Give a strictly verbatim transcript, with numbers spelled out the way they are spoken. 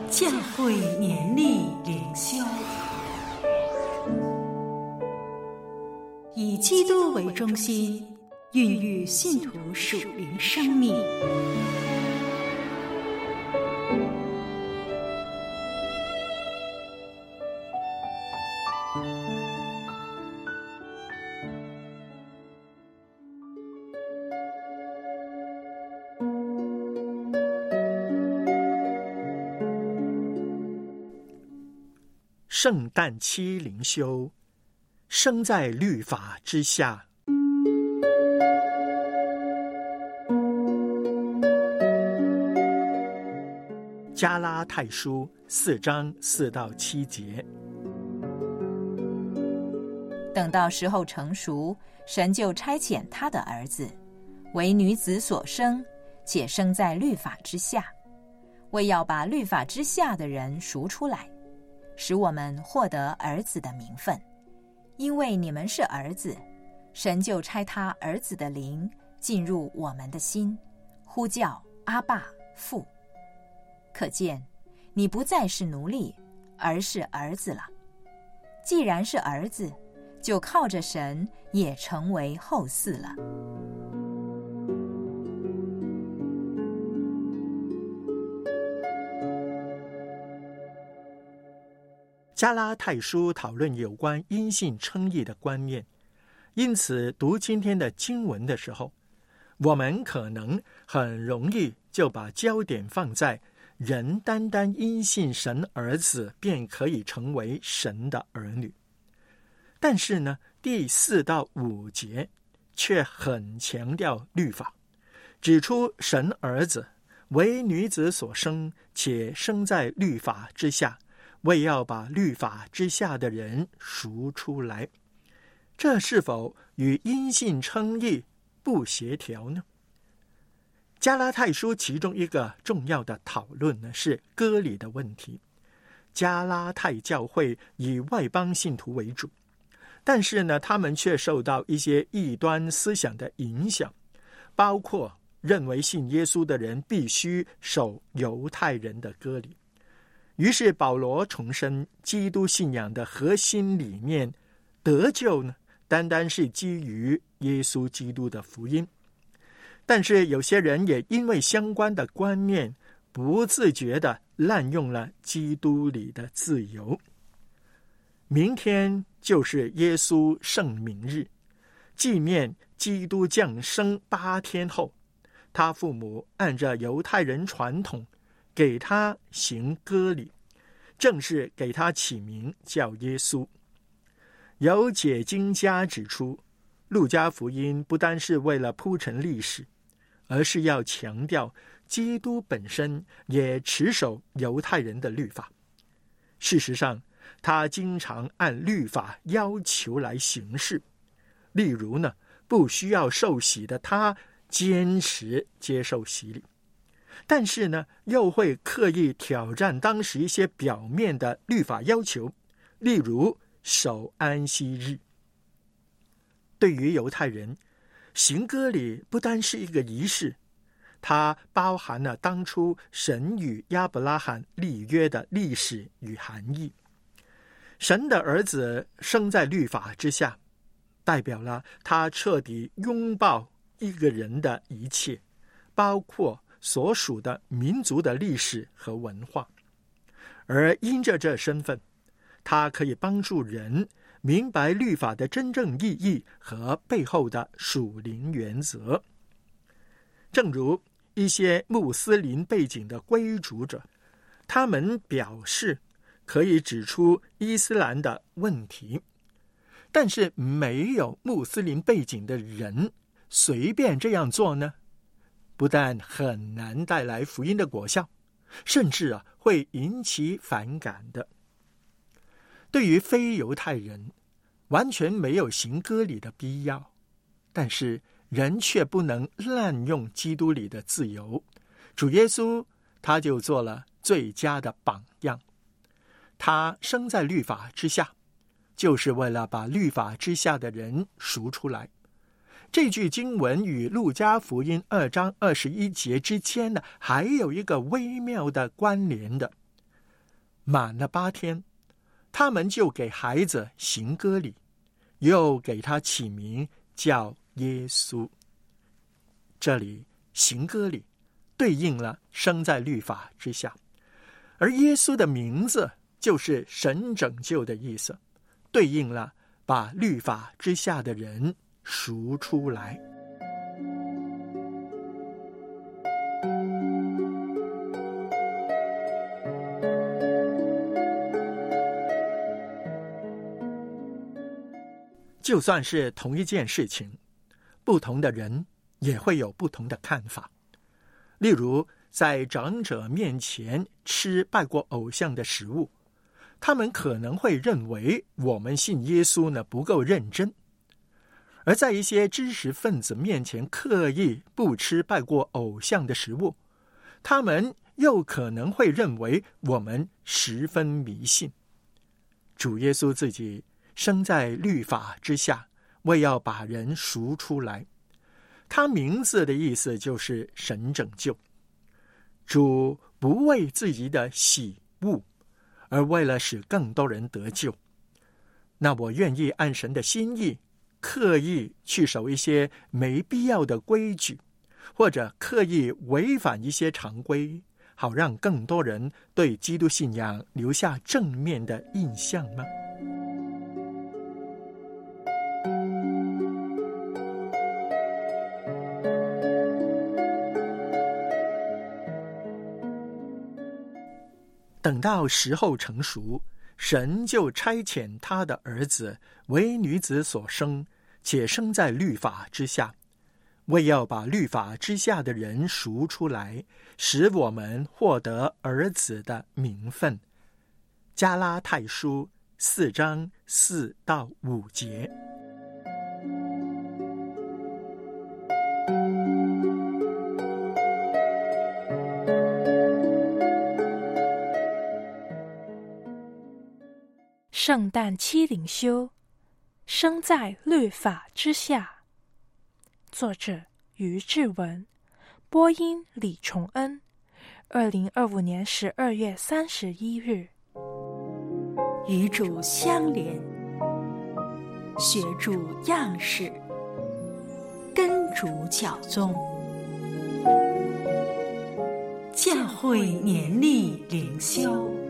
教会年历灵修，以基督为中心，孕育信徒属灵生命。 圣诞期灵修，生在律法之下。加拉太书四章四到七节。 等到时候成熟，神就差遣他的儿子，为女子所生，且生在律法之下，为要把律法之下的人赎出来，使我们获得儿子的名分。因为你们是儿子，神就差他儿子的灵进入我们的心，呼叫阿爸父。可见你不再是奴隶，而是儿子了。既然是儿子，就靠着神也成为后嗣了。 加拉太书讨论有关因信称义的观念，因此读今天的经文的时候，我们可能很容易就把焦点放在人单单因信神儿子便可以成为神的儿女。但是呢，第四到五节却很强调律法，指出神儿子为女子所生，且生在律法之下，为要把律法之下的人赎出来。这是否与因信称义不协调呢？加拉太书其中一个重要的讨论呢，是割礼的问题。加拉太教会以外邦信徒为主，但是呢，他们却受到一些异端思想的影响，包括认为信耶稣的人必须守犹太人的割礼。于是保罗重申基督信仰的核心理念，得救呢，单单是基于耶稣基督的福音。但是有些人也因为相关的观念，不自觉地滥用了基督里的自由。明天就是耶稣圣名日，纪念基督降生八天后，他父母按照犹太人传统给他行割礼，正是给他起名叫耶稣。有解经家指出，路加福音不单是为了铺陈历史，而是要强调基督本身也持守犹太人的律法。事实上，他经常按律法要求来行事。例如呢，不需要受洗的他坚持接受洗礼，但是呢，又会刻意挑战当时一些表面的律法要求，例如守安息日。对于犹太人，行割礼不单是一个仪式，它包含了当初神与亚伯拉罕立约的历史与含义。神的儿子生在律法之下，代表了他彻底拥抱一个人的一切，包括所属的民族的历史和文化。而因着这身份，他可以帮助人明白律法的真正意义和背后的属灵原则。正如一些穆斯林背景的归主者，他们表示可以指出伊斯兰的问题，但是没有穆斯林背景的人随便这样做呢，不但很难带来福音的果效，甚至啊会引起反感的。对于非犹太人，完全没有行割礼的必要，但是人却不能滥用基督里的自由。主耶稣他就做了最佳的榜样，他生在律法之下，就是为了把律法之下的人赎出来。这句经文与路加福音二章二十一节之间呢，还有一个微妙的关联的， 满了八天，他们就给孩子行割礼，又给他起名叫耶稣。这里行割礼对应了生在律法之下，而耶稣的名字就是神拯救的意思，对应了把律法之下的人赎出来。就算是同一件事情，不同的人也会有不同的看法。例如，在长者面前吃拜过偶像的食物，他们可能会认为我们信耶稣呢不够认真；而在一些知识分子面前刻意不吃拜过偶像的食物，他们又可能会认为我们十分迷信。主耶稣自己生在律法之下，为要把人赎出来。他名字的意思就是神拯救。主不为自己的喜恶，而为了使更多人得救。那我愿意按神的心意，刻意去守一些没必要的规矩，或者刻意违反一些常规，好让更多人对基督信仰留下正面的印象吗？等到时候成熟，神就差遣他的儿子为女子所生，且生在律法之下，为要把律法之下的人赎出来，使我们获得儿子的名分。加拉太书四章四到五节。 圣诞七灵修，生在律法之下。作者于志文，播音李崇恩。二零二五年十二月三十一日。 与主相连，学主样式，跟主教宗。教会年历灵修。